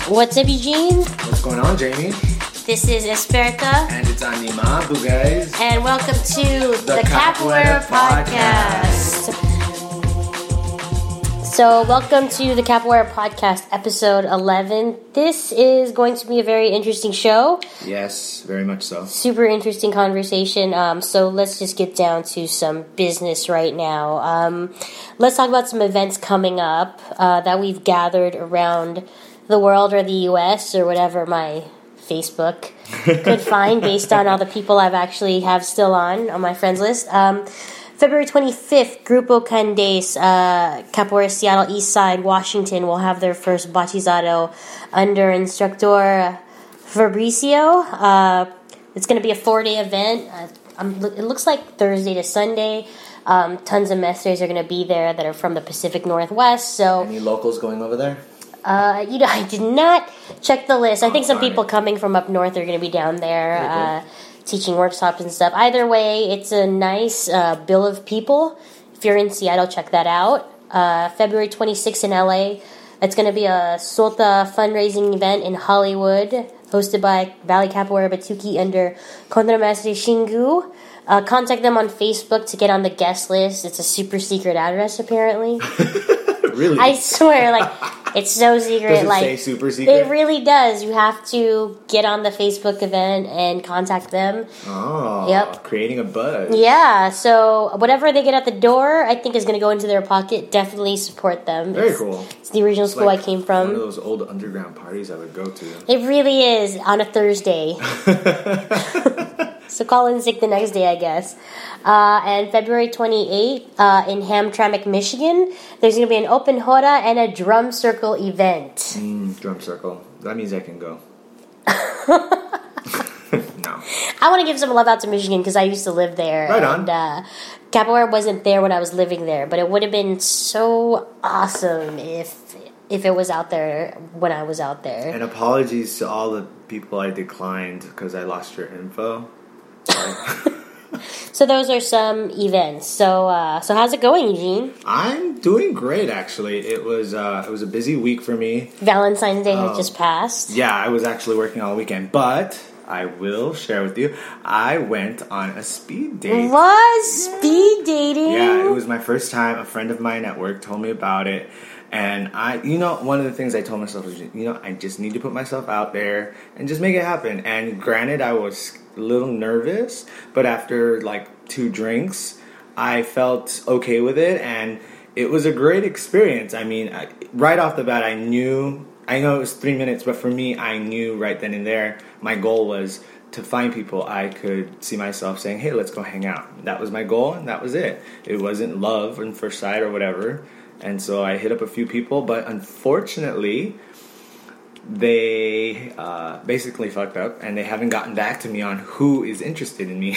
What's up, Eugene? What's going on, Jamie? This is Esperta. And it's Animado, guys. And welcome to the Capoeira Podcast. So, welcome to the Capoeira Podcast, episode 11. This is going to be a very interesting show. Yes, very much so. Super interesting conversation. So, let's just get down to some business right now. Let's talk about some events coming up that we've gathered around the world or the U.S. or whatever my Facebook could find based on all the people I've actually have still on my friends list. February 25th, Grupo Candace, Capoeira Seattle East Side, Washington, will have their first Batizado under Instructor Fabricio. It's going to be a 4-day event. It looks like Thursday to Sunday. Tons of masters are going to be there that are from the Pacific Northwest. So, any locals going over there? I did not check the list. I think some people coming from up north are going to be down there teaching workshops and stuff. Either way, it's a nice bill of people. If you're in Seattle, check that out. February 26th in LA, it's going to be a Solta fundraising event in Hollywood, hosted by Valley Capoeira Batuki under Contramaestre Shingu. Contact them on Facebook to get on the guest list. It's a super secret address, apparently. Really? I swear, it's so secret. Does it say super secret? It really does. You have to get on the Facebook event and contact them. Oh, yep. Creating a buzz. Yeah, so whatever they get at the door, I think is going to go into their pocket. Definitely support them. Very cool. It's the original school I came from. One of those old underground parties I would go to. It really is, on a Thursday. So call in sick the next day, I guess. And February 28th in Hamtramck, Michigan, there's going to be an open hora and a drum circle event. Drum circle. That means I can go. No. I want to give some love out to Michigan because I used to live there. Right on. And Capoeira wasn't there when I was living there, but it would have been so awesome if it was out there when I was out there. And apologies to all the people I declined because I lost your info. So those are some events. So how's it going, Eugene? I'm doing great, actually. It was a busy week for me. Valentine's Day has just passed. Yeah, I was actually working all weekend, but I will share with you, I went on a speed date. What? Speed dating? Yeah, it was my first time. A friend of mine at work told me about it. And one of the things I told myself was, I just need to put myself out there and just make it happen. And granted, I was a little nervous, but after 2 drinks, I felt okay with it, and it was a great experience. I mean, right off the bat, I know it was 3 minutes, but for me, I knew right then and there, my goal was to find people I could see myself saying, hey, let's go hang out. That was my goal, and that was it. It wasn't love and first sight or whatever. And so I hit up a few people, but unfortunately, they basically fucked up, and they haven't gotten back to me on who is interested in me.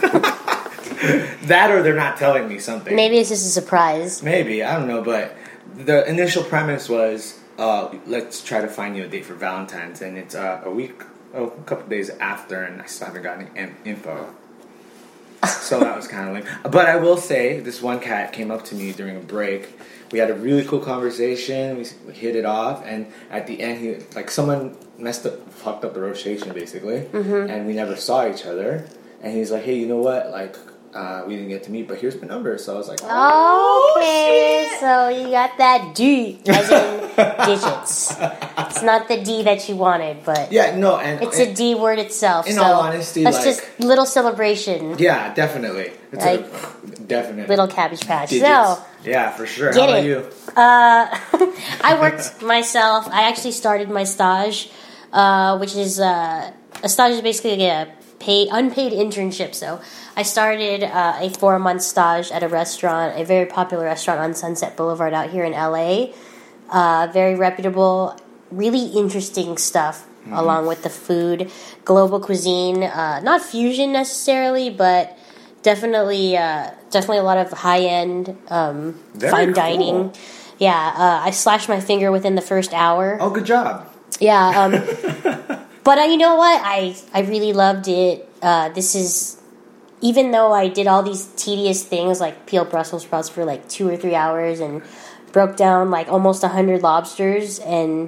That or they're not telling me something. Maybe it's just a surprise. Maybe, I don't know, but the initial premise was, let's try to find you a date for Valentine's, and it's a couple days after, and I still haven't gotten any info. So that was kind of lame. But I will say, this one cat came up to me during a break. We had a really cool conversation. We hit it off, and at the end, someone fucked up the rotation basically, and we never saw each other. And he's like, "Hey, you know what? We didn't get to meet, but here's my number." So I was like, "Okay, shit. So you got that D, as in digits. It's not the D that you wanted, but yeah, no, and it's a D word itself. In all honesty, that's just little celebration. Yeah, definitely. It's definite little Cabbage Patch. Digits. So yeah, for sure. Get How about it. you? I worked myself. I actually started my stage, which is a stage is basically a unpaid internship. So I started a 4-month stage at a restaurant, a very popular restaurant on Sunset Boulevard out here in LA. Very reputable, really interesting stuff along with the food, global cuisine, not fusion necessarily, but definitely a lot of high end fine dining. Yeah, I slashed my finger within the first hour. Oh, good job. Yeah, but you know what? I really loved it. This is, even though I did all these tedious things like peel Brussels sprouts for 2 or 3 hours and broke down almost 100 lobsters and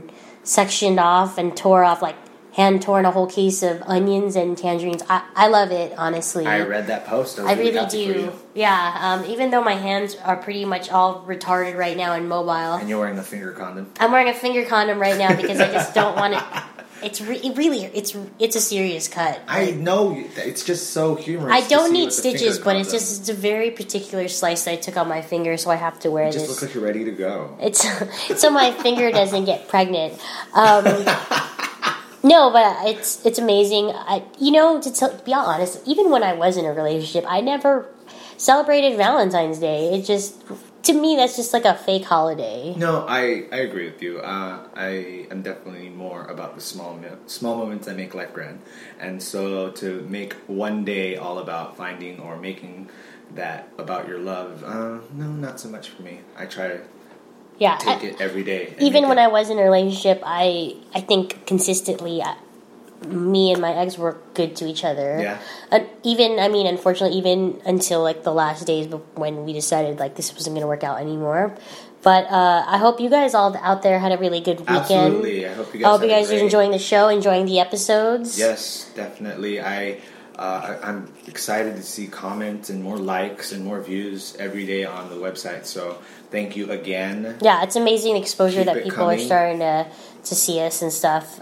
sectioned off and tore off, like hand torn a whole case of onions and tangerines. I love it, honestly. I read that post. I really do. Yeah. Even though my hands are pretty much all retarded right now and mobile. And you're wearing a finger condom. I'm wearing a finger condom right now because I just don't want it. It's it's a serious cut. I know it's just so humorous. I don't need stitches, but it's a very particular slice that I took on my finger, so I have to wear you this. Just look like you're ready to go. It's so my finger doesn't get pregnant. No, but it's amazing. To be honest, even when I was in a relationship, I never celebrated Valentine's Day. It just, to me, that's just like a fake holiday. No, I agree with you. I am definitely more about the small moments that make life grand. And so to make one day all about finding or making that about your love, no, not so much for me. I try to take it every day. Even when I was in a relationship, I think consistently, me and my ex were good to each other. Yeah. Unfortunately, even until like the last days when we decided like this wasn't going to work out anymore. But I hope you guys all out there had a really good weekend. Absolutely. I hope you guys are enjoying the show, enjoying the episodes. Yes, definitely. I'm excited to see comments and more likes and more views every day on the website. So thank you again. Yeah, it's amazing exposure that people coming. are starting to see us and stuff.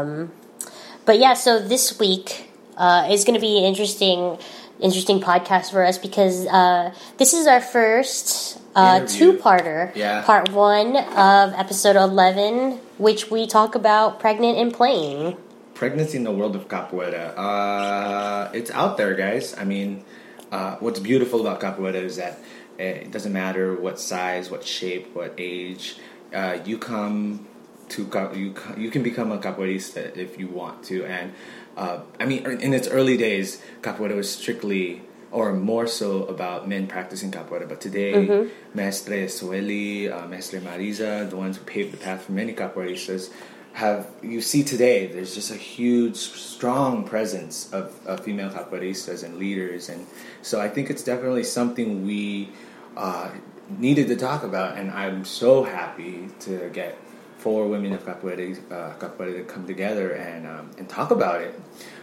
But yeah, so this week is going to be an interesting podcast for us because this is our first two-parter. Yeah. Part 1 of episode 11, which we talk about pregnant and playing. Pregnancy in the world of capoeira. It's out there, guys. I mean, what's beautiful about capoeira is that it doesn't matter what size, what shape, what age. You can become a capoeirista if you want to. And in its early days, capoeira was strictly or more so about men practicing capoeira. But today, Mestre Sueli, Mestre Marisa, the ones who paved the path for many capoeiristas, you see today there's just a huge strong presence of female capoeiristas and leaders, and so I think it's definitely something we needed to talk about, and I'm so happy to get 4 women of capoeira to come together and talk about it.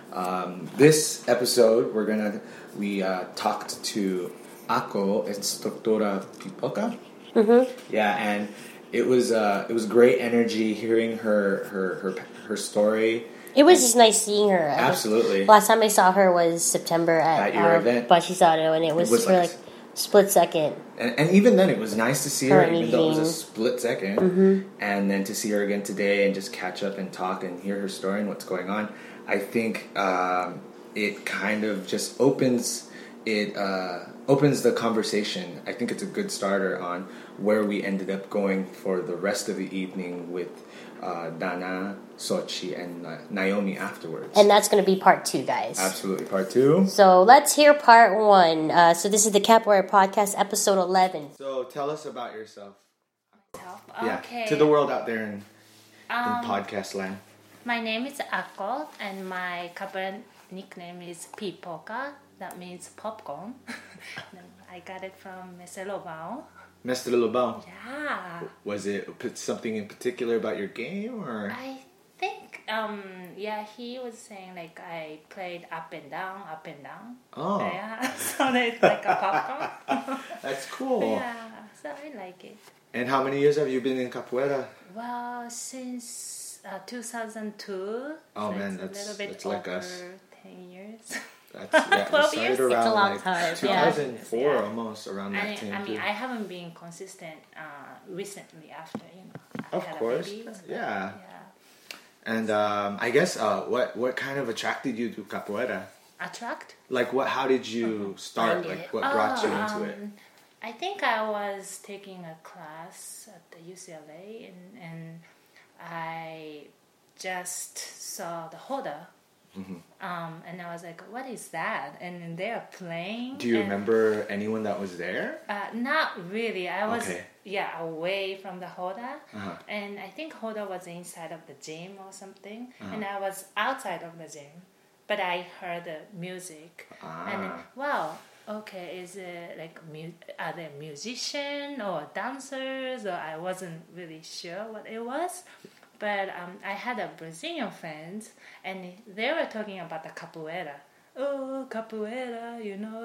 This episode we talked to Ako, instructora Pipoca. Yeah, and it was great energy hearing her story. It was just nice seeing her. Absolutely. Last time I saw her was September at your event, Bachisado, and it was for like split second. And even then, it was nice to see her, even though it was a split second. And then to see her again today and just catch up and talk and hear her story and what's going on. I think it kind of just opens the conversation. I think it's a good starter on where we ended up going for the rest of the evening with Dana, Sochi, and Naomi afterwards. And that's going to be part 2, guys. Absolutely, part 2. So let's hear part 1. So this is the Capoeira Podcast, episode 11. So tell us about yourself. Okay. Yeah, to the world out there in podcast land. My name is Ako, and my capoeira nickname is Pipoca. That means popcorn. I got it from Mr. Lobao. Mr. Lobao? Yeah. Was it something in particular about your game, or? I think, he was saying like I played up and down. Oh. Yeah, so it's like a popcorn. That's cool. Yeah, so I like it. And how many years have you been in capoeira? Well, since 2002. Oh so man, it's a little bit that's over like us. 10 years. That's 12 years? Around It's a long time. 2004, Yeah. almost around that time. I haven't been consistent recently after, I Of had course, a baby, so, yeah. And I guess what kind of attracted you to capoeira? Attract? Like how did you start? Like what brought you into it? I think I was taking a class at the UCLA and I just saw the Hoda. And I was like, what is that? And they are playing. Do you remember anyone that was there? Not really. I was Okay. away from the Hoda. And I think Hoda was inside of the gym or something. And I was outside of the gym. But I heard the music. And wow, okay, is it like are they musicians or dancers? Or I wasn't really sure what it was. but I had a Brazilian friend, and they were talking about the capoeira. Oh, capoeira, you know,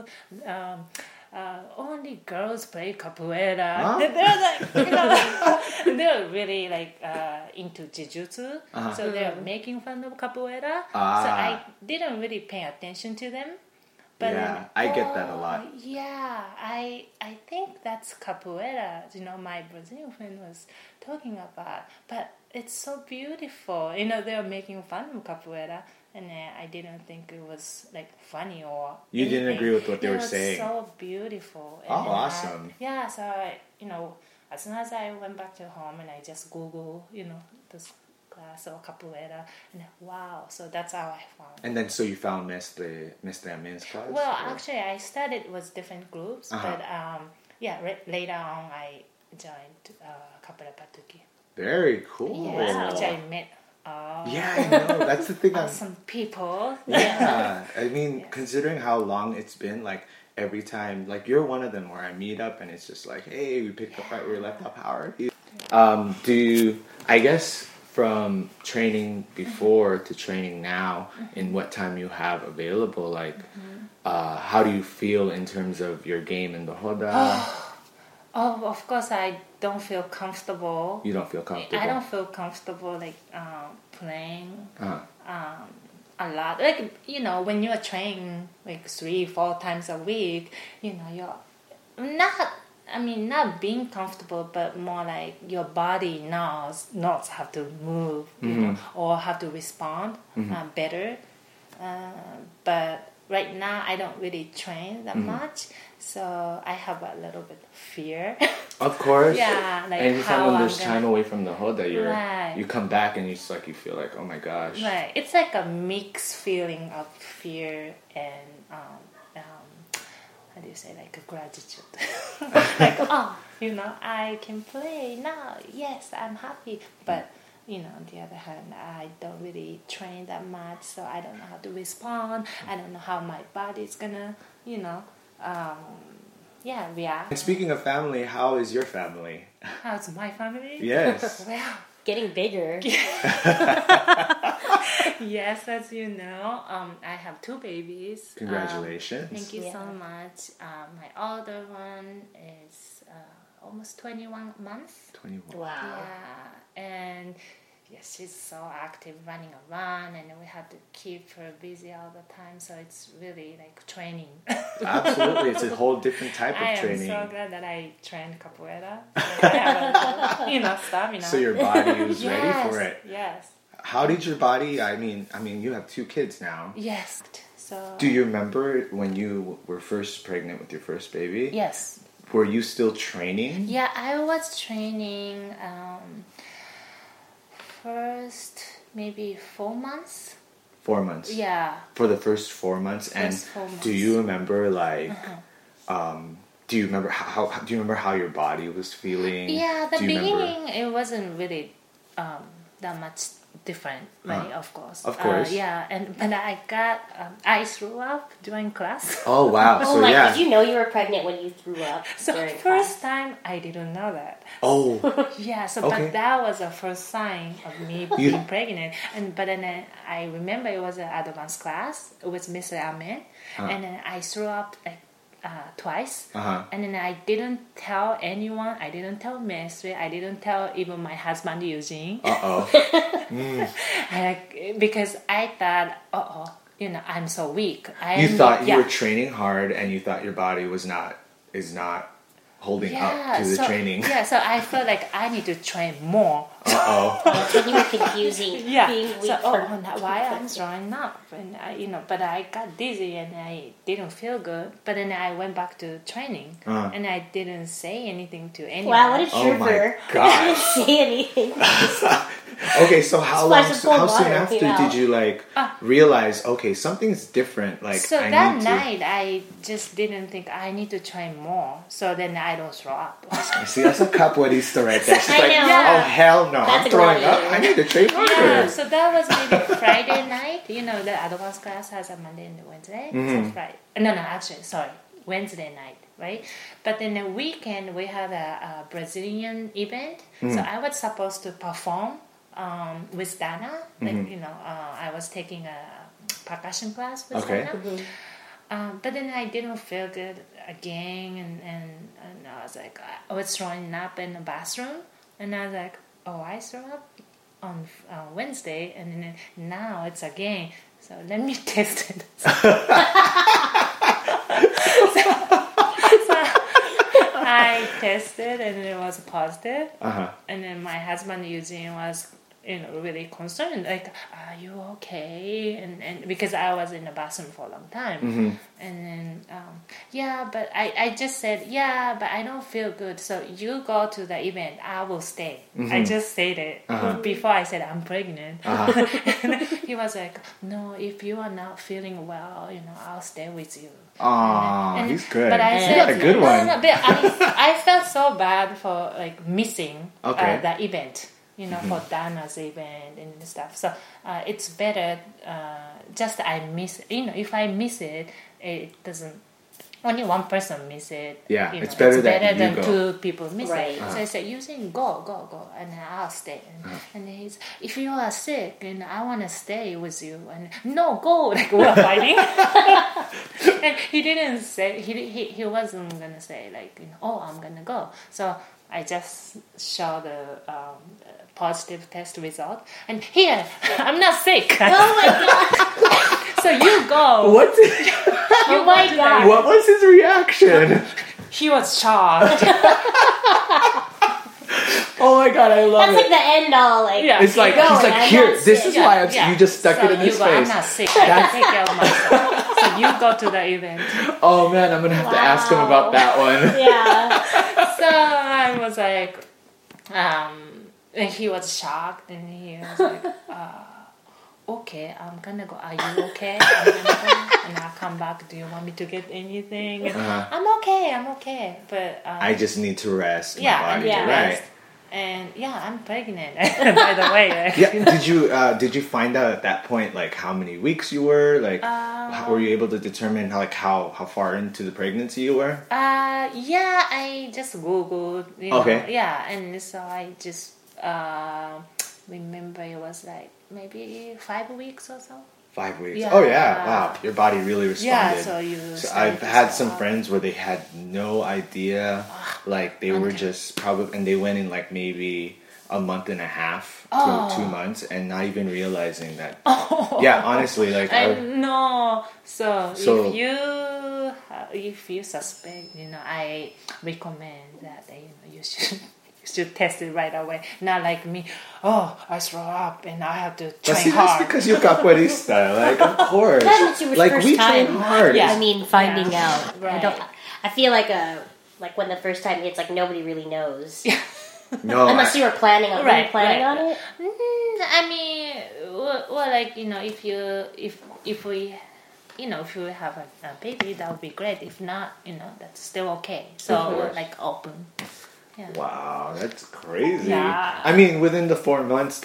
only girls play capoeira. Huh? They're like, you know, they're really like into jiu-jitsu, so they're making fun of capoeira. So I didn't really pay attention to them. But Yeah, I get that a lot. Yeah, I think that's capoeira. You know, my Brazilian friend was talking about, but it's so beautiful. You know, they're making fun of capoeira, and I didn't think it was like funny or. You didn't agree with what they were saying. It was so beautiful. Oh, awesome! So you know, as soon as I went back to home and I just Google, you know, this class or capoeira, and wow, so that's how I found. And then so you found Mestre Amin's class? Well, actually, I studied with different groups, but later on I joined Capoeira Patuki. Very cool. Yeah, which I met. Yeah, I know. That's the thing. Awesome people. Yeah, I mean, considering how long it's been, like every time, like you're one of them where I meet up and it's just like, hey, we picked up right where we left off. How are you? Do you, I guess, from training before to training now, in what time you have available, like, how do you feel in terms of your game in the Hoda? Oh, of course, I don't feel comfortable. You don't feel comfortable? I don't feel comfortable, like, playing a lot. Like, you know, when you're training, like, 3-4 times a week, you know, you're not being comfortable, but more like your body knows how to move, you know, or how to respond better. But right now, I don't really train that much, so I have a little bit of fear. Of course. Yeah, like anytime when there's time away from the Hoda, Right. you come back and you feel like, oh my gosh. Right, it's like a mixed feeling of fear and how do you say, like, a gratitude. Like, oh, you know, I can play now. Yes, I'm happy. But, you know, on the other hand, I don't really train that much, so I don't know how to respond. I don't know how my body's gonna, you know, react. And speaking of family, how is your family? How's my family? Yes. Well, Getting bigger. yes, as you know, I have 2 babies. Congratulations. Thank you so Yeah. much. My older one is almost 21 months. 21. Wow. Yeah, and yes, she's so active, running around, and we have to keep her busy all the time. So it's really like training. Absolutely, it's a whole different type of training. I am so glad that I trained capoeira. So I have a little, stamina. So your body was ready for it. Yes. How did your body? I mean, you have 2 kids now. Yes. So. Do you remember when you were first pregnant with your first baby? Yes. Were you still training? Yeah, I was training first maybe 4 months. 4 months. Yeah. For the first 4 months, and 4 months. do you remember like? Do you remember how your body was feeling? Yeah, the Do you remember- beginning it wasn't really that much different, right? Of course. Of course. Yeah, but I threw up during class. Oh wow! Oh So my! yeah. Did you know you were pregnant when you threw up? So during first class? time I didn't know that. Oh. Yeah, so Okay. but that was the first sign of me being pregnant. But then I remember it was an advanced class with Mr. Amin, and then I threw up like twice, and then I didn't tell anyone. I didn't tell Mestre. I didn't tell even my husband Eugene. Because I thought, you know, I'm so weak. You thought you were training hard, and you thought your body is not holding up to the training. Yeah, so I felt like I need to train more. So you were confusing being weak for why I'm throwing up, and but I got dizzy and I didn't feel good. But then I went back to training, and I didn't say anything to anyone. Wow, what a trooper! Oh my gosh. I didn't say anything. Okay, so how soon after you know. did you like realize? Okay, something's different. Like So I that need night, I just didn't think I need to train more. So then I don't throw up. to see. That's a capoeirista right there. She's I like, know. oh hell no, That's I'm throwing up. gladiator. I need to train harder. Yeah, so that was maybe Friday night. You know, the advanced class has a Monday and a Wednesday. So Friday. No, actually, sorry, Wednesday night, right? But then the weekend we had a Brazilian event. So I was supposed to perform with Dana. Like, you know, I was taking a percussion class with Okay. Dana. But then I didn't feel good again, and I was like, I was throwing up in the bathroom, and I was like, oh, I threw up on Wednesday, and then now it's again. So let me test it. So I tested, and it was positive. And then my husband Eugene was, you know, really concerned, like, are you okay? And because I was in the bathroom for a long time. And then yeah, but I just said, yeah, but I don't feel good, so you go to the event, I will stay. I just said it before I said I'm pregnant. And he was like, no, if you are not feeling well, you know, I'll stay with you. Aw, he's good. But I He's said, got a good one. No, but I felt so bad for like missing the event, you know, for Dana's event and stuff. So it's better just I miss, you know, if I miss it, it doesn't, only one person miss it. Yeah, you know, it's better than you go. two people miss it. So I said, you think go, and then I'll stay. And he's, if you are sick and I want to stay with you, and no, go, like we're fighting. And he didn't say, he wasn't gonna say like, you know, oh, I'm gonna go. So I just show the positive test result, and here I'm not sick. Oh my god! So you go. What? Oh my god! What was his reaction? He was shocked. Oh my god, I love That's it. like the end all. Like, Yeah. It's like, You're he's going, like, I'm here, not this sick. is why you just stuck So it in his you go, I'm face. not sick. I can take care of myself. So you go to the event. Oh man, I'm gonna have to ask him about that one. Yeah. So I was like, and he was shocked, and he was like, okay, I'm gonna go. Are you okay? I'm gonna go, and I'll come back. Do you want me to get anything? And I'm okay. But I just need to rest yeah, my I body. need to Right. rest. And yeah, I'm pregnant. By the way. Yeah. Did you find out at that point like how many weeks you were? Like, were you able to determine how far into the pregnancy you were? Yeah, I just Googled. You know, Okay. Yeah, and so I just remember it was like maybe 5 weeks or so. 5 weeks. Yeah. Oh yeah. Wow. Your body really responded. Yeah, so you. I've had some friends where they had no idea, like they were just probably, and they went in like maybe a month and a half to 2 months, and not even realizing that. Yeah, honestly, like I know. So So- if you suspect, you know, I recommend that you know you should test it right away. Not like me. Oh, I throw up and I have to But train see, that's hard. because you're capoeirista, like of course. That's your Like first we time. train hard. Yeah. I mean, finding out. Right. I feel like when the first time hits, like nobody really knows. No, Unless you were planning on Right, planning right. on it. I mean, well, like, you know, if we, you know, if you have a baby, that would be great. If not, you know, that's still okay. So Of we're course. like open. Yeah. Wow, that's crazy. Yeah. I mean, within the 4 months,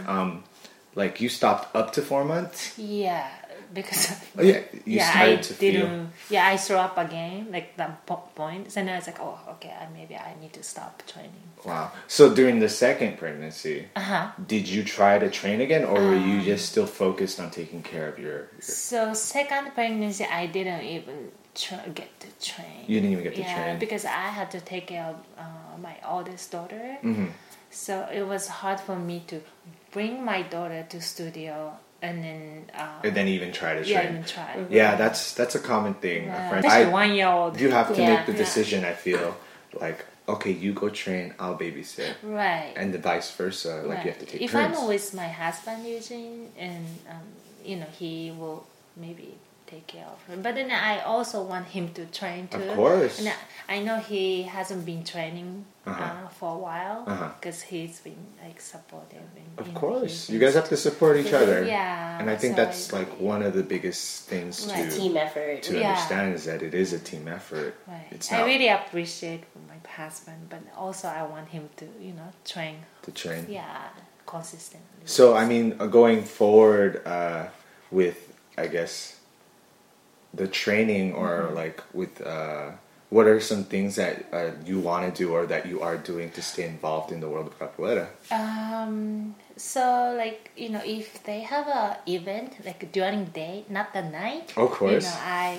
like you stopped up to 4 months. Yeah, because Oh yeah, you I started to feel. didn't. Yeah, I threw up again, like the point. And then I was like, oh, okay, maybe I need to stop training. Wow. So during the second pregnancy, Uh-huh. did you try to train again, or were you just still focused on taking care of your? So second pregnancy, I didn't even get to train. You didn't even get to Yeah, train. because I had to take care of my oldest daughter. Mm-hmm. So it was hard for me to bring my daughter to studio and then And then even try to train. yeah, even try. Yeah, that's a common thing. Yeah. A friend, Especially 1 year old. you have to Yeah. make the decision. I feel like, okay, you go train, I'll babysit, Right. and the vice versa. Like you have to take if turns. I'm with my husband Eugene, and you know, he will maybe take care of her. But then I also want him to train too. Of course. And I know he hasn't been training for a while because he's been like supportive. Of course, you guys have to support each other. Yeah. And I think so that's like one of the biggest things Right. to Team effort. to Yeah. understand is that it is a team effort. Right. It's I not really appreciate my husband, but also I want him to, you know, train. to train. Yeah, consistently. So I mean, going forward with, I guess, the training or like with what are some things that you want to do or that you are doing to stay involved in the world of capoeira? So like if they have a event like during day, not the night. Of course. I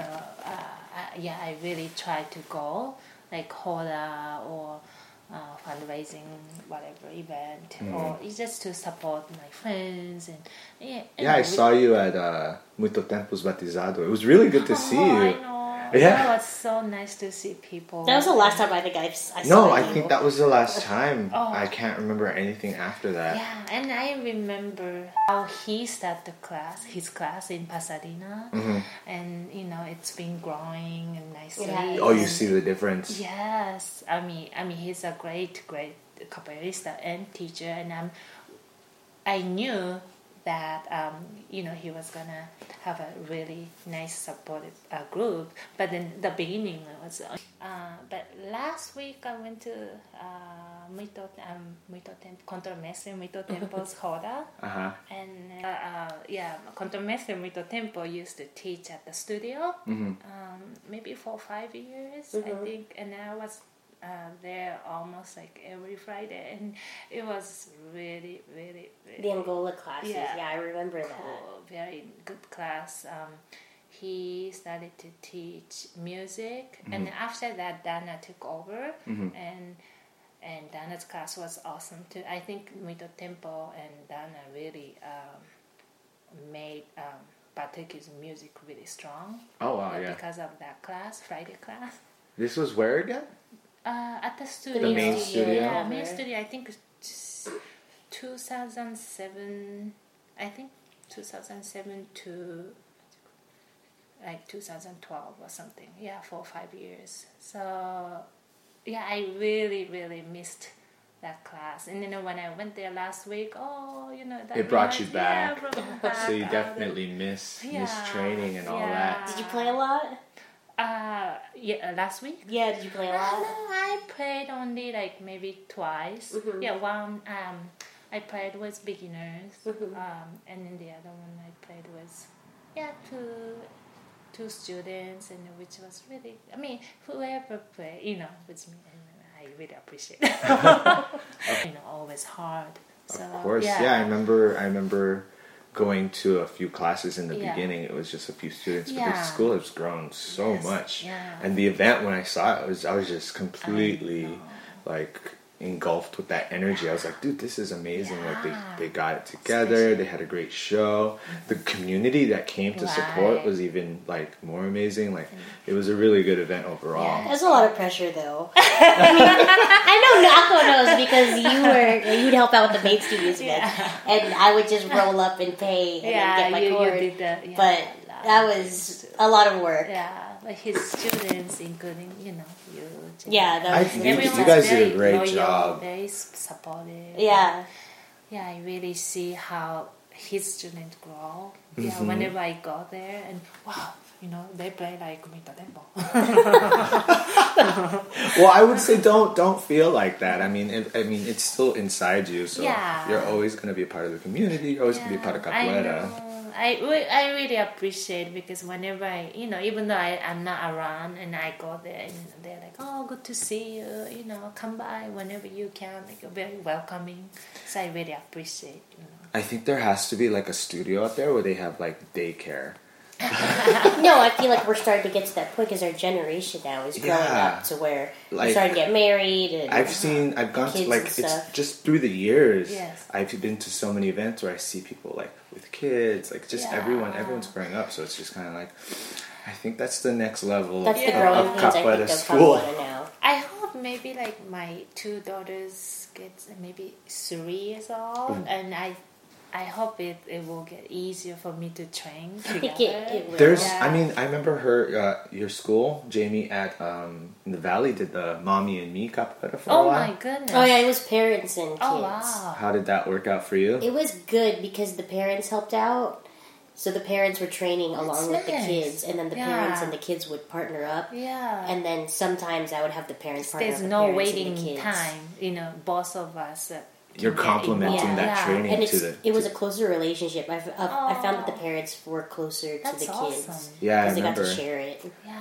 really try to go like Hoda or fundraising whatever event or it's just to support my friends and I saw you at Muito Tempos Batizado. It was really good to see you. I know. Yeah. It was so nice to see people. That was the last time I think I saw you. No, I think that was the last time. I can't remember anything after that. Yeah, and I remember how he started his class in Pasadena, and it's been growing and nicely. Yeah. Oh, you see the difference. Yes, I mean he's a great capoeirista and teacher, and I knew that he was gonna have a really nice supportive group, but in the beginning was but last week I went to Muito Contromestre Muito Tempos Hoda, and Contromestre Muito Tempo used to teach at the studio maybe for 5 years I think, and I was there almost like every Friday, and it was really, really, really the Angola classes. Yeah, I remember cool, that. very good class. He started to teach music, and after that, Dana took over, and Dana's class was awesome too. I think Muito Tempo and Dana really made Patric's music really strong. Oh wow, yeah. Because of that class, Friday class. This was where again? At the studio. The main studio? Yeah, main studio. I think 2007. I think 2007 to like 2012 or something. Yeah, 4 or 5 years. So yeah, I really, really missed that class. And when I went there last week, that it brought you back. Yeah, brought me back. So you definitely miss training and all that. Did you play a lot? Last week. Yeah, did you play a lot? No, I played only like maybe twice. Yeah, one. I played with beginners, and then the other one I played with, two students, and which was really. I mean, whoever played, with me, I really appreciate it. Always hard. So, of course, yeah. I remember going to a few classes in the beginning. It was just a few students, but the school has grown so much. Yeah. And the event, when I saw it, I was just completely like engulfed with that energy. I was like, dude, this is amazing. Like they got it together. They had a great show. The community that came to support was even like more amazing. Like it was a really good event overall. There's a lot of pressure though. I know Nako knows because you'd help out with the main studios event, and I would just roll up and pay and then get my cord. But that was a lot of work. Yeah. Like his students, including you. Yeah, that was you guys did a great job. Very supportive. Yeah. Yeah, I really see how his students grow. Yeah, whenever I go there, and wow, they play like Muito Tempo. Well, I would say don't feel like that. I mean, it's still inside you, so you're always going to be a part of the community. You're always going to be part of capoeira. I really appreciate because whenever even though I'm not around and I go there and they're like, oh, good to see you, come by whenever you can, like very welcoming. So I really appreciate, I think there has to be like a studio out there where they have like daycare. No, I feel like we're starting to get to that point because our generation now is growing up to where we're starting to get married. And I've gone to like it's just through the years. Yes. I've been to so many events where I see people like with kids, like just everyone's growing up. So it's just kind of like, I think that's the next level of capoeira school. Now. I hope maybe like my 2 daughters get maybe 3 years old, and I hope it will get easier for me to train together. I mean, I remember your school, Jamie, at in the Valley did the Mommy and Me capoeira for a while. Oh my goodness. Oh yeah, it was parents and kids. Oh wow. How did that work out for you? It was good because the parents helped out. So the parents were training along with the kids, and then the parents and the kids would partner up. Yeah. And then sometimes I would have the parents partner up. There's no waiting time, both of us. You're complementing that training and it was a closer relationship. I found that the parents were closer to the kids. Awesome. Yeah, because they got to share it. Yeah.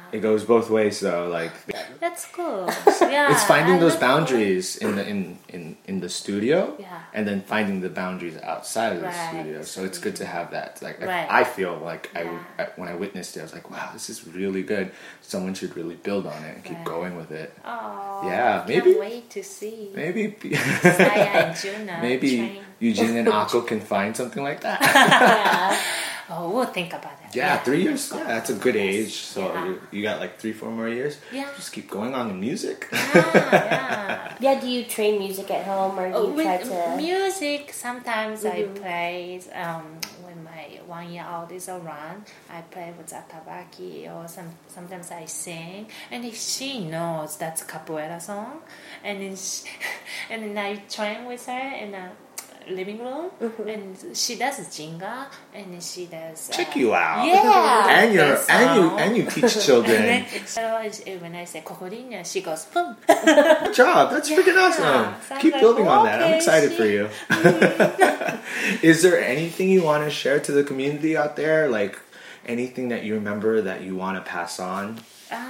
It goes both ways though. Like That's cool. Yeah. it's finding I those look boundaries in the studio, Yeah. and then finding the boundaries outside of the Right. studio. So it's good to have that. Like Right. I feel like Yeah. when I witnessed it, I was like, wow, this is really good. Someone should really build on it and keep Right. going with it. Oh, Yeah, can't maybe- wait to see. Maybe Saya and Juna maybe train. Eugene and Akko can find something like that. Yeah. Oh, we'll think about that. Yeah, 3 years. Yeah, that's a good age. So Yeah. you got like 3-4 more years. Yeah. Just keep going on the music. Yeah. Yeah, do you train music at home or do you try With to... music, sometimes I play when my 1-year-old is around. I play with atabaki, or sometimes I sing, and she knows that's capoeira song, and then and then I train with her in a living room, and she does jinga, and then she does. Check you out. Yeah, And you teach children. And then, so when I say kokorina, she goes boom. Good job. That's freaking awesome. So I'm Keep like, building on that. I'm okay, excited for see. you. Is there anything you want to share to the community out there? Like anything that you remember that you want to pass on?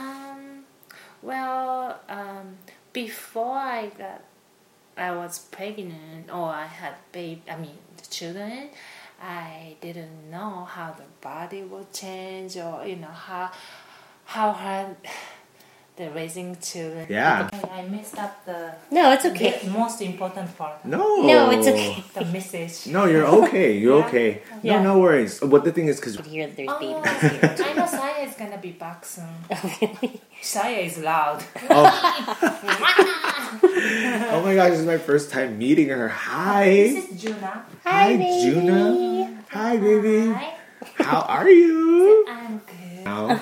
Well, before I was pregnant or I had the children, I didn't know how the body would change, or how hard the raising children. Yeah. I messed up the No, it's okay. most important part. No. No, it's okay. The message. No, you're okay. You're Yeah. okay. Yeah. No worries. But the thing is, because Here, there's Oh, babies here. I know Saya is gonna be back soon. Really? Saya is loud. oh my gosh, this is my first time meeting her. Hi. This is Juna. Hi, baby. Juna. Hi, baby. Hi. How are you? I'm good. Now,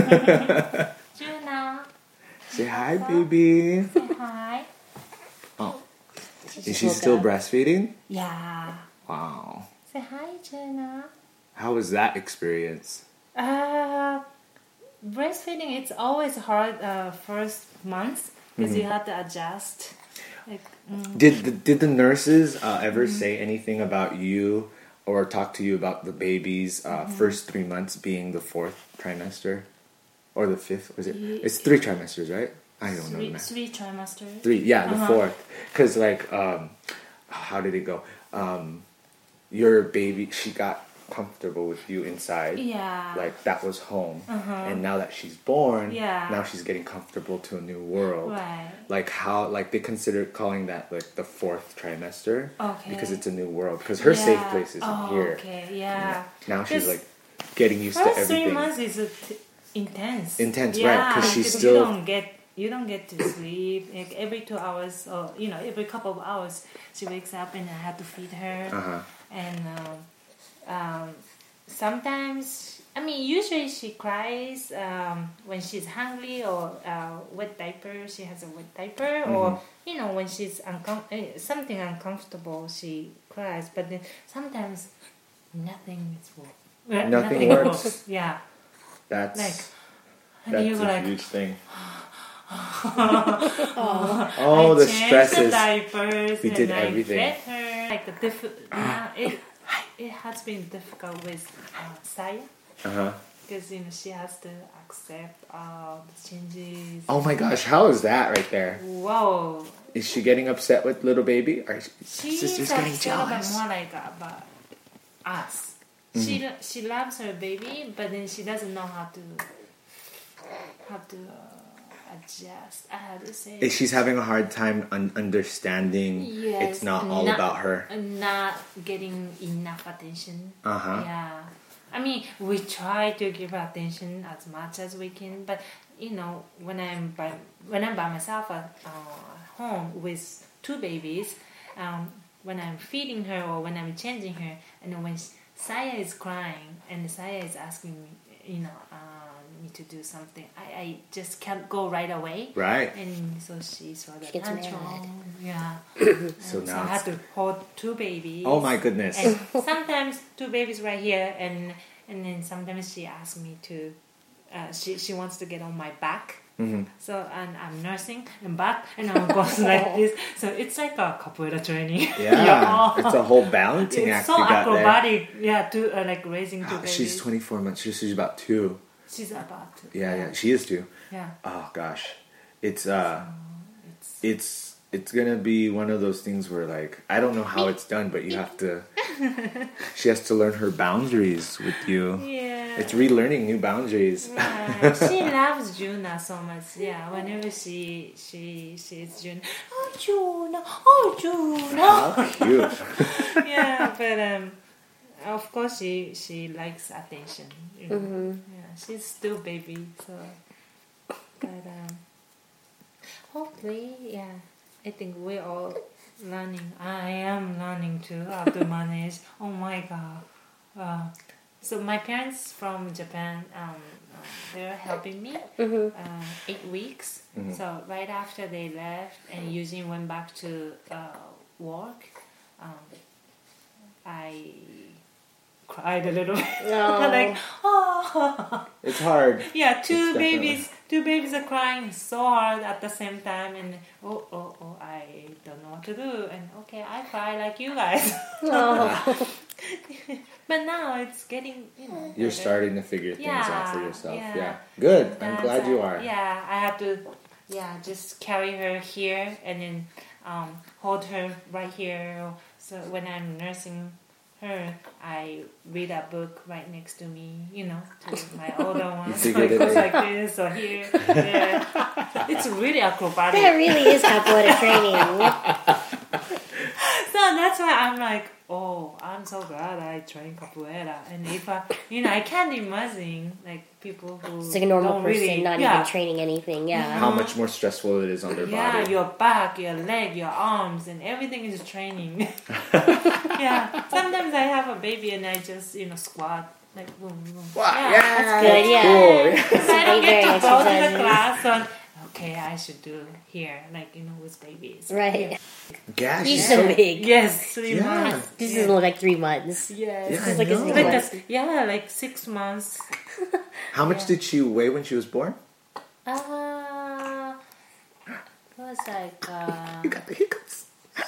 Juna, say hi, baby. say hi. Oh, She is just she woke still up. breastfeeding? Yeah. Wow. Say hi, Juna. How was that experience? Breastfeeding, it's always hard first months because you have to adjust. Like, Did the nurses ever say anything about you or talk to you about the baby's first 3 months being the 4th trimester or the 5th? Was it? It's 3 trimesters, right? I don't know. the math. three trimesters. 3, yeah, the 4th. Because like, how did it go? Your baby, she got comfortable with you inside. Yeah. Like that was home, and now that she's born, Yeah. now she's getting comfortable to a new world. Right. Like how, like they consider calling that like the 4th trimester, Okay. because it's a new world. Because her safe Yeah. place is Oh, here. okay, yeah. Now she's This like getting used to First everything. 3 months is intense. Intense, yeah, right, 'cause she's because still- you don't get to sleep. Like every 2 hours, or every couple of hours, she wakes up and I have to feed her. And sometimes, usually she cries when she's hungry, or wet diaper. She has a wet diaper, or when she's something uncomfortable, she cries. But then sometimes nothing is Nothing works. Yeah, That's like. And that's you go a like, huge thing. I Oh, the changed stresses. the diapers, We and did I everything. fed her. Like it has been difficult with Saya, because she has to accept all the changes. Oh my gosh, how is that right there? Whoa, Is she getting upset with little baby? Are she's sisters getting upset about jealous? more like about us. She loves her baby, but then she doesn't know how to adjust. I have to say. She's having a hard time understanding Yes, it's not all about her. Not getting enough attention. Uh-huh. Yeah. We try to give her attention as much as we can, but when I'm by myself at home with 2 babies, when I'm feeding her or when I'm changing her, and when Saya is crying and Saya is asking me, me to do something, I just can't go right away. Right. And so she saw the She gets tantrum. mad. Yeah. So So now I had it's- to hold 2 babies. Oh my goodness. And sometimes 2 babies right here, and then sometimes she asks me to. She wants to get on my back. So and I'm nursing and back, and I'm going like this. So it's like a capoeira training. Yeah, it's a whole balancing It's act so you got there. acrobatic. Yeah, to like raising 2 babies. She's 24 months. She's about 2. she's about to. Yeah, she is too. Yeah. Oh gosh, it's gonna be one of those things where like I don't know how it's done, but you have to. She has to learn her boundaries with you. Yeah. It's relearning new boundaries. Right. She loves Juna so much. Yeah, whenever she sees Juna, oh Juna, oh Juna. How cute. Yeah, but of course she likes attention. You know? Yeah, she's still baby, so. But hopefully, yeah. I think we're all learning. I am learning too how to manage. Oh my god. So my parents from Japan, they're helping me 8 weeks. So right after they left and Eugene went back to work, I cried a little bit. Like, oh. It's hard. Yeah, two It's babies are crying so hard at the same time, and I don't know what to do, and okay, I cry like you guys. But now it's getting, You're better. starting to figure things out for yourself. Yeah. Yeah. Good. I'm That's glad you are. Yeah, I have to, just carry her here and then hold her right here. So when I'm nursing her, I read a book right next to me, to my older one. So it goes like this or here, there. It's really acrobatic. That really is capoeira training. So that's why I'm like, oh, I'm so glad I train capoeira. And if I can't imagine like people who It's like a normal don't person really, not even training anything. Yeah. How much more stressful it is on their Yeah, body. your back, your leg, your arms, and everything is training. Yeah, sometimes I have a baby and I just squat like boom boom. Wow, That's good. Yeah. Cool. So I don't get to Very go to the exercises. class on. Okay, I should do here, like with babies. Right. Gosh, He's you're so big. Yes, 3 Yeah. months. This doesn't look like 3 months. Yes. Yeah, This is like I a know. sneak Like month. like 6 months. How much did she weigh when she was born? It was like You got the hiccups.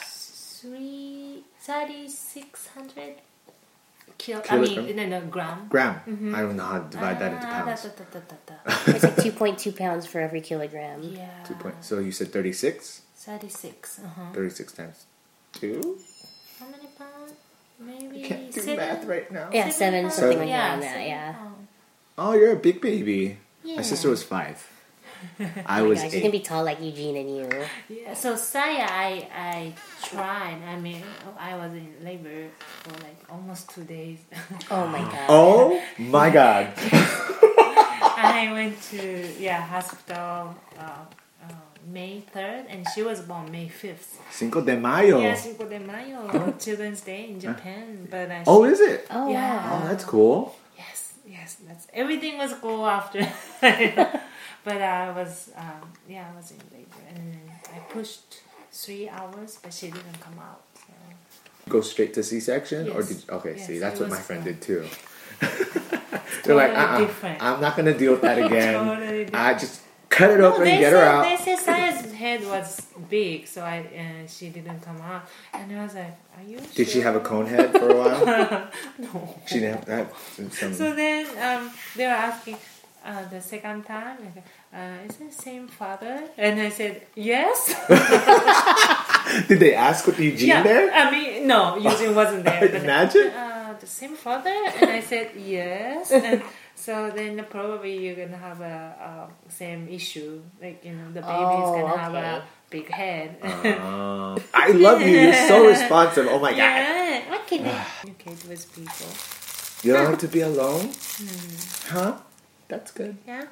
3,600 kilo. Kilogram? No, gram. Gram. I don't know how to divide that into pounds. It's like 2.2 pounds for every kilogram. Yeah. 2 point. So you said 36? 36. 36 times 2? How many pounds? Maybe I can't do 7? math right now. Yeah, 7, pounds? something like Yeah, that. 7 Yeah. pounds. Oh, you're a big baby. Yeah. My sister was 5. I Oh my was gosh, 8. you can be tall like Eugene and you. Yeah, so Saya, I tried. I mean, I was in labor for like almost 2 days. Oh my god. Oh my god. I went to hospital May 3rd, and she was born May 5th. Cinco de Mayo. Yeah, Cinco de Mayo, Children's Day in Japan. But Oh, is it? Oh Yeah. wow. Oh, that's cool. yes, that's everything was cool after. But I was I was in labor, and then I pushed 3 hours, but she didn't come out. So. Go straight to C-section? Or Yes. did okay, Yes, see, that's it what my was friend fun. did too. They're like, Totally different. I'm not gonna deal with that again. Totally different. I just cut it open and get her out. They said Saya's head was big, so she didn't come out. And I was like, "Are you?" Did she have a cone head for a while? No. She didn't have some. So then they were asking the second time, like, is it the same father? And I said, yes. Did they ask with Eugene there? I mean, no, Eugene wasn't there. But, Imagine. the same father? And I said, yes. And so then probably you're going to have a same issue. Like, the baby's going to have a big head. I love you. You're so responsive. Oh my god. Yeah. What can I communicate with people? You don't have to be alone? Huh? That's good. Yeah.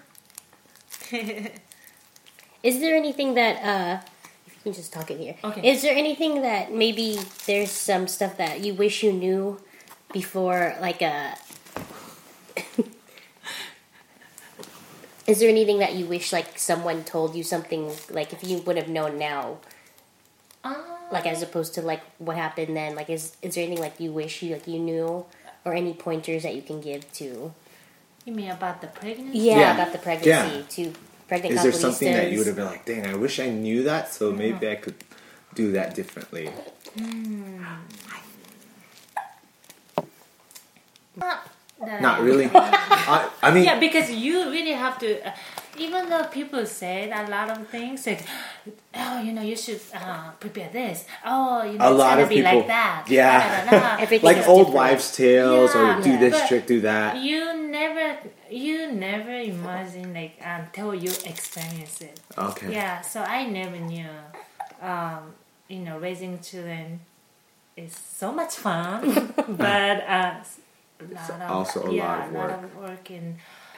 Is there anything that if you can just talk in here. Okay. Is there anything that maybe there's some stuff that you wish you knew before, like is there anything that you wish like someone told you something, like if you would have known now, like as opposed to like what happened then, like is there anything like you wish you knew, or any pointers that you can give to? You mean about the pregnancy? Yeah, about the pregnancy Yeah. to pregnant. Is there something that you would couplistas. have been like, dang, I wish I knew that, so maybe I could do that differently? that Not really. I mean, yeah, because you really have to. Even though people say a lot of things, like, oh, you should prepare this. Oh, a it's lot gonna of be people, like that. yeah, Da, da, da. Everything like is old different. wives' tales, or Yeah. do this But trick, do that. You never imagine like until you experience it. Okay. Yeah, so I never knew. Raising children is so much fun, but Also a lot of work. lot of work and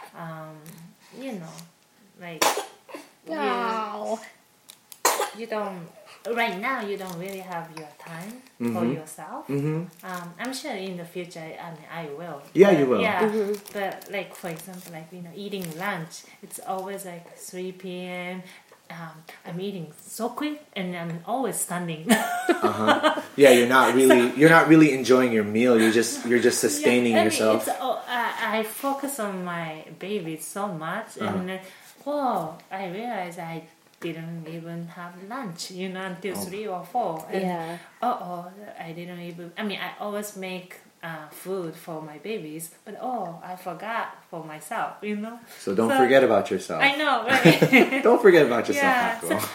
like No. you don't right now you don't really have your time for yourself. I'm sure in the future I will. Yeah, you will. Yeah, but like for example, like eating lunch, it's always like 3 p.m. I'm eating so quick and I'm always standing. Yeah, you're not really enjoying your meal. You're just sustaining yourself. I focus on my baby so much, and I realized I didn't even have lunch, until 3 or 4. And, Yeah. I didn't even. I mean, I always make food for my babies, but I forgot for myself, So don't forget about yourself. I know, right? Don't forget about yourself, Yeah. Haku. So,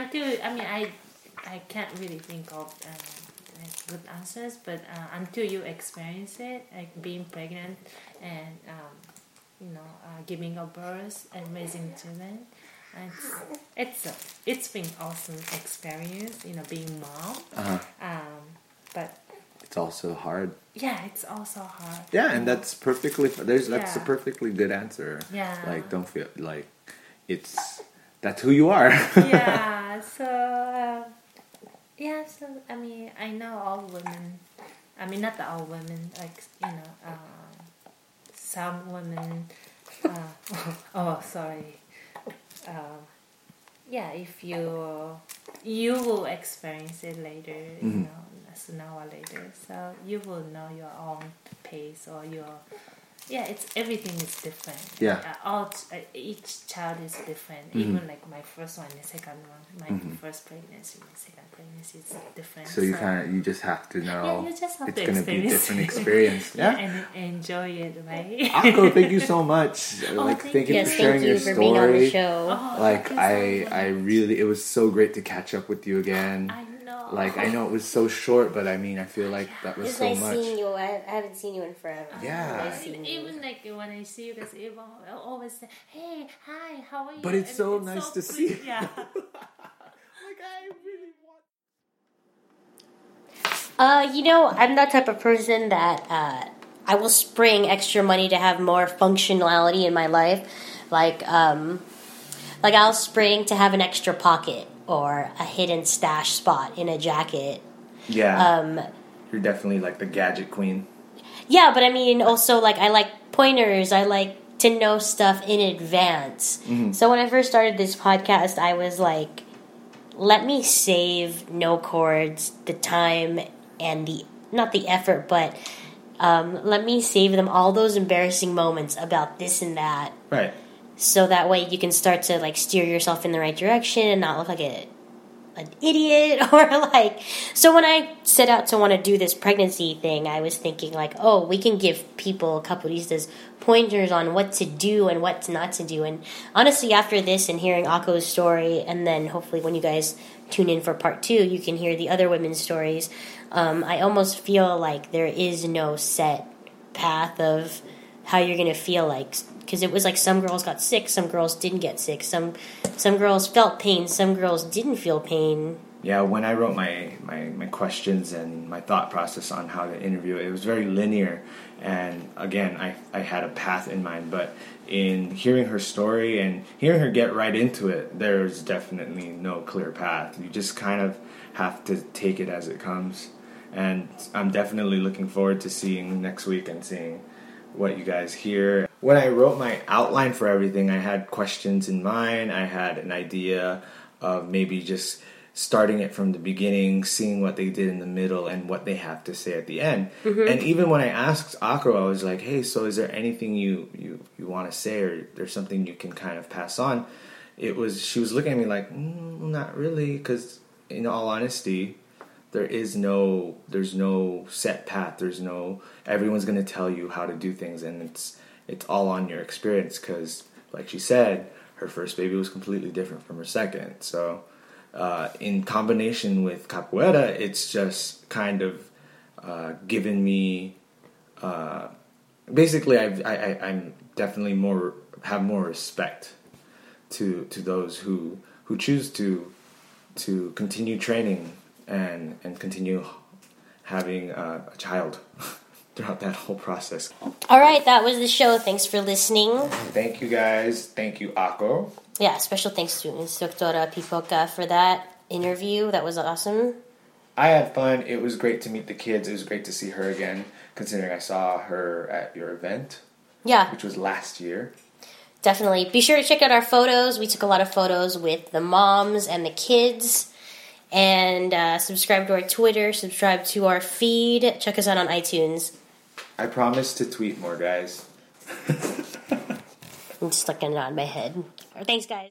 I can't really think of good answers, but until you experience it, like being pregnant and giving a birth and raising children, and it's been awesome experience, being mom. But It's also hard. yeah, it's also hard. Yeah, and that's perfectly. That's a Yeah. perfectly good answer. Yeah. Like, don't feel like that's who you are. Yeah. So so I mean, I know all women. I mean, not all women. Like some women. Sorry. Yeah, if you will experience it later, sooner or later. So you will know your own pace or everything is different. Yeah. Each child is different. Even like my first one, the second one, my first pregnancy, my second pregnancy is different. So you just have to know you just have it's to going to be a experience different it. experience. Yeah. And enjoy it, right? Akko, thank you so much. Thank you Yes, for sharing thank your you for story. being on the show. Like thank you so I much. really, it was so great to catch up with you again. I know. Like, I know it was so short, but I mean, I feel like that was It's so nice much. seeing you. I haven't seen you in forever. Yeah. Nice seeing you. Even like when I see you guys, I'll always say, "Hey, hi, how are you?" But it's And so nice to see quick. Yeah. Like, I really want. I'm that type of person that I will spring extra money to have more functionality in my life. Like I'll spring to have an extra pocket or a hidden stash spot in a jacket. Yeah. You're definitely like the gadget queen. Yeah, but I mean, also, like, I like pointers. I like to know stuff in advance. So when I first started this podcast, I was like, let me save no cords, the time, and not the effort, but let me save them all those embarrassing moments about this and that. Right. So that way you can start to, like, steer yourself in the right direction and not look like an idiot or like. So when I set out to want to do this pregnancy thing, I was thinking like, we can give people, couplesistas, pointers on what to do and what not to do. And honestly, after this and hearing Akko's story, and then hopefully when you guys tune in for part 2, you can hear the other women's stories. I almost feel like there is no set path of how you're going to feel like. Because it was like some girls got sick, some girls didn't get sick, some girls felt pain, some girls didn't feel pain. Yeah, when I wrote my questions and my thought process on how to interview, it was very linear. And again, I had a path in mind, but in hearing her story and hearing her get right into it, there's definitely no clear path. You just kind of have to take it as it comes. And I'm definitely looking forward to seeing next week and seeing what you guys hear. When I wrote my outline for everything, I had questions in mind. I had an idea of maybe just starting it from the beginning, seeing what they did in the middle and what they have to say at the end. And even when I asked Akko, I was like, hey, so is there anything you want to say, or there's something you can kind of pass on? She was looking at me like, not really, because in all honesty, there's no set path. Everyone's going to tell you how to do things, and it's all on your experience, because like she said, her first baby was completely different from her second. So in combination with capoeira, it's just kind of given me basically I'm definitely have more respect to those who choose to continue training and continue having a child throughout that whole process. All right, that was the show. Thanks for listening. Thank you, guys. Thank you, Ako. Yeah, special thanks to Instructora Pipoca for that interview. That was awesome. I had fun. It was great to meet the kids. It was great to see her again, considering I saw her at your event. Yeah. Which was last year. Definitely. Be sure to check out our photos. We took a lot of photos with the moms and the kids. And subscribe to our Twitter. Subscribe to our feed. Check us out on iTunes. I promise to tweet more, guys. I'm just looking it on my head. Thanks, guys.